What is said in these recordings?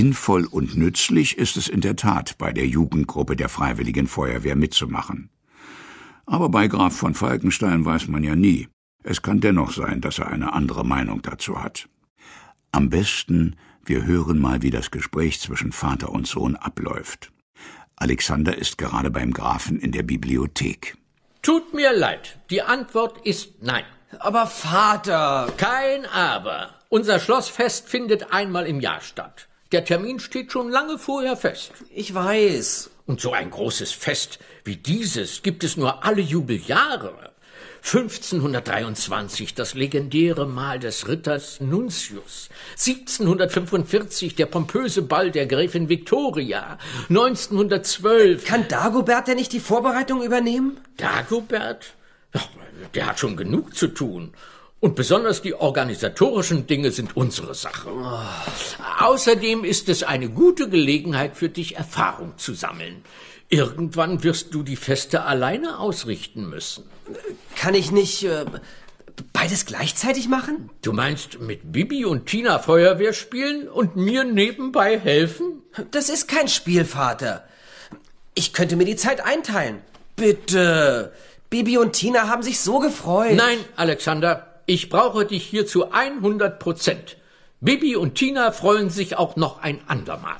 Sinnvoll und nützlich ist es in der Tat, bei der Jugendgruppe der Freiwilligen Feuerwehr mitzumachen. Aber bei Graf von Falkenstein weiß man ja nie. Es kann dennoch sein, dass er eine andere Meinung dazu hat. Am besten, wir hören mal, wie das Gespräch zwischen Vater und Sohn abläuft. Alexander ist gerade beim Grafen in der Bibliothek. Tut mir leid, die Antwort ist nein. Aber Vater... Kein Aber. Unser Schlossfest findet einmal im Jahr statt. Der Termin steht schon lange vorher fest. Ich weiß. Und so ein großes Fest wie dieses gibt es nur alle Jubeljahre. 1523 das legendäre Mahl des Ritters Nuntius, 1745 der pompöse Ball der Gräfin Victoria, 1912... Kann Dagobert denn nicht die Vorbereitung übernehmen? Dagobert? Ach, der hat schon genug zu tun. Und besonders die organisatorischen Dinge sind unsere Sache. Außerdem ist es eine gute Gelegenheit für dich, Erfahrung zu sammeln. Irgendwann wirst du die Feste alleine ausrichten müssen. Kann ich nicht beides gleichzeitig machen? Du meinst mit Bibi und Tina Feuerwehr spielen und mir nebenbei helfen? Das ist kein Spiel, Vater. Ich könnte mir die Zeit einteilen. Bitte. Bibi und Tina haben sich so gefreut. Nein, Alexander. Ich brauche dich hier zu 100%. Bibi und Tina freuen sich auch noch ein andermal.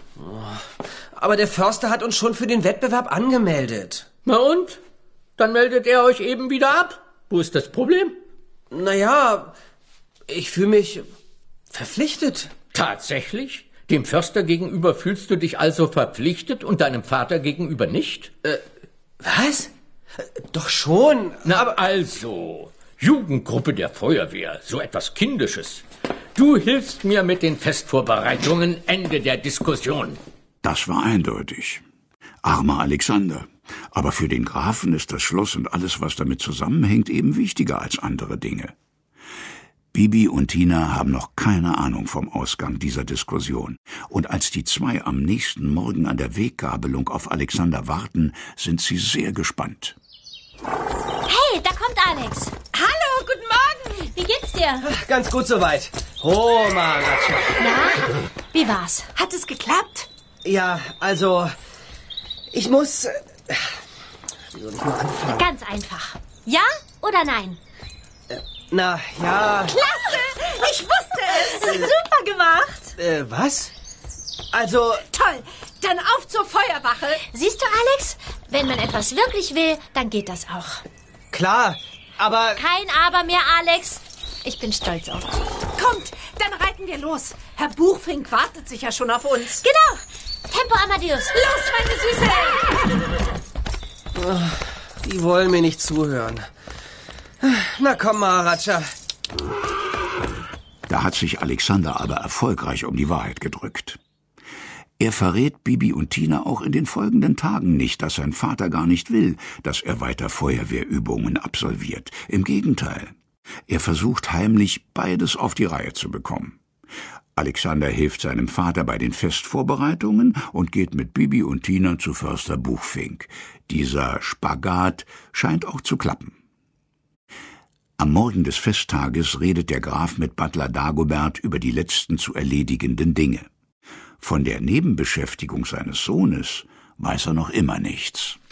Aber der Förster hat uns schon für den Wettbewerb angemeldet. Na und? Dann meldet er euch eben wieder ab. Wo ist das Problem? Naja, ich fühle mich verpflichtet. Tatsächlich? Dem Förster gegenüber fühlst du dich also verpflichtet und deinem Vater gegenüber nicht? Was? Doch schon. Na, aber also... Jugendgruppe der Feuerwehr, so etwas Kindisches. Du hilfst mir mit den Festvorbereitungen, Ende der Diskussion. Das war eindeutig. Armer Alexander. Aber für den Grafen ist das Schloss und alles, was damit zusammenhängt, eben wichtiger als andere Dinge. Bibi und Tina haben noch keine Ahnung vom Ausgang dieser Diskussion. Und als die zwei am nächsten Morgen an der Weggabelung auf Alexander warten, sind sie sehr gespannt. Hey, da kommt Alex. Hallo, guten Morgen. Wie geht's dir? Ganz gut soweit. Oh, Maratsch. Na, wie war's? Hat es geklappt? Ja, also, ich muss... Wie soll ich mal anfangen? Ganz einfach. Ja oder nein? Na, ja... Klasse! Ich wusste es! Super gemacht! Was? Also... Toll! Dann auf zur Feuerwache! Siehst du, Alex? Wenn man etwas wirklich will, dann geht das auch. Klar, aber... Kein Aber mehr, Alex. Ich bin stolz auf dich. Kommt, dann reiten wir los. Herr Buchfink wartet sicher schon auf uns. Genau! Tempo, Amadeus! Los, meine Süße! Die wollen mir nicht zuhören. Na komm, Maharaja. Da hat sich Alexander aber erfolgreich um die Wahrheit gedrückt. Er verrät Bibi und Tina auch in den folgenden Tagen nicht, dass sein Vater gar nicht will, dass er weiter Feuerwehrübungen absolviert. Im Gegenteil. Er versucht heimlich, beides auf die Reihe zu bekommen. Alexander hilft seinem Vater bei den Festvorbereitungen und geht mit Bibi und Tina zu Förster Buchfink. Dieser Spagat scheint auch zu klappen. Am Morgen des Festtages redet der Graf mit Butler Dagobert über die letzten zu erledigenden Dinge. Von der Nebenbeschäftigung seines Sohnes weiß er noch immer nichts.